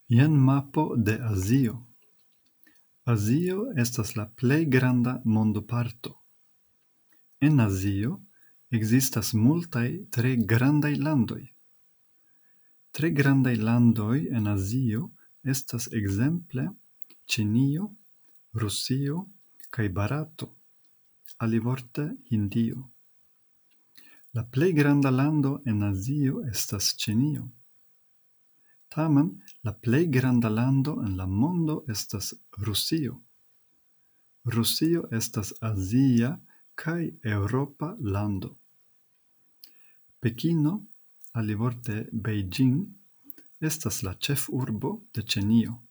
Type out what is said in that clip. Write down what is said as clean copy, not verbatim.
Jen mapo de Azio. Azio estas la plej granda mondoparto. En Azio ekzistas multaj tre grandaj landoj. Tre grandaj landoj en Azio estas ekzemple Ĉinio, Rusio kaj Barato, alivorte Hindio. La plej granda lando en Azio estas Ĉinio. Tamen, la plej granda lando en la mondo estas Rusio. Rusio estas azia kaj eŭropa lando. Pekino, alivorte Beijing, estas la ĉefurbo de Ĉinio.